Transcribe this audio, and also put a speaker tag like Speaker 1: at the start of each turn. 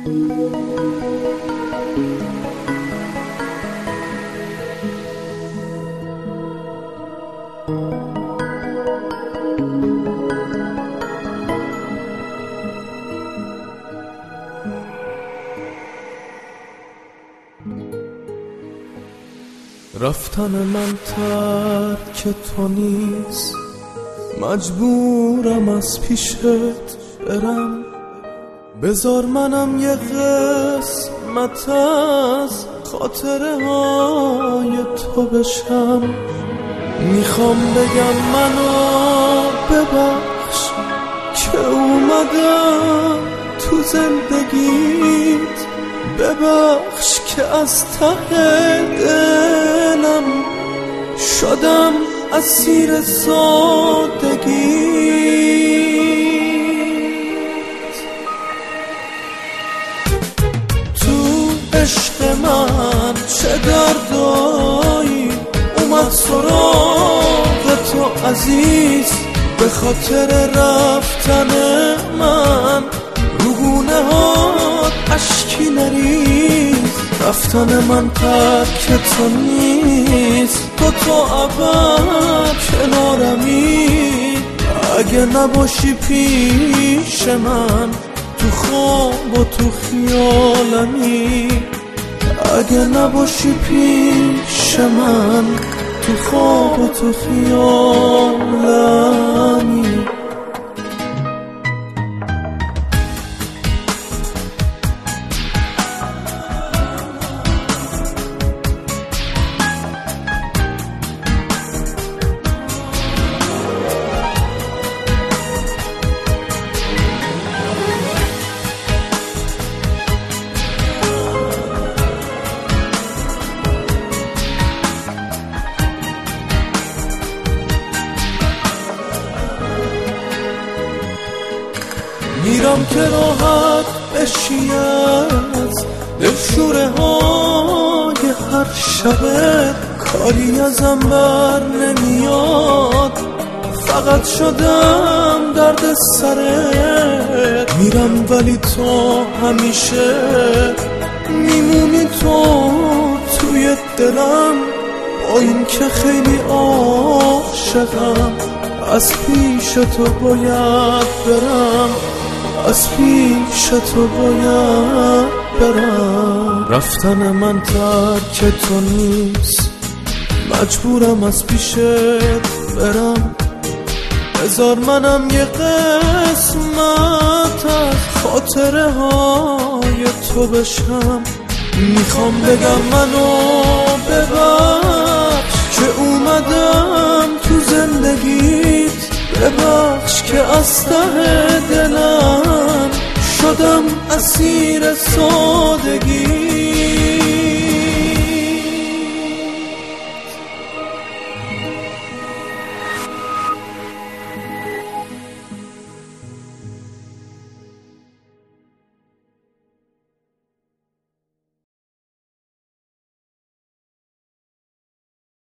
Speaker 1: رفتن من ترک تو نیست، مجبورم از پیشت برم. بذار منم یه قسمت از خاطره های تو بشم. میخوام بگم منو ببخش که اومدم تو زندگیت، ببخش که از ته دلم شدم اسیر سادگیت. تو عشق من چه دردایی اومد سراغ تو عزیز، به خاطر رفتن من روگونه ها اشکی نریز. رفتن من ترک تو نیست، تو ابد کنارمی. اگه نباشی پیش من تو خواب و تو خیالمی، اگه نباشی پیش من تو خواب و تو خیالمی. میرم که راحت بشی از دلشوره های هر شبه، کاری ازم بر نمیاد، فقط شدم درد سرت. میرم ولی تو همیشه میمونی، تو توی دلم، با این که خیلی عاشقم. از پیش تو باید برم، از پیش تو باید برم. رفتن من ترک تو نیست، مجبورم از پیشت برم. بذار منم یه قسمت از خاطره های تو بشم. میخوام بگم منو ببخش که اومدم تو زندگیت، ببخش که از ته دلم شدم اسیر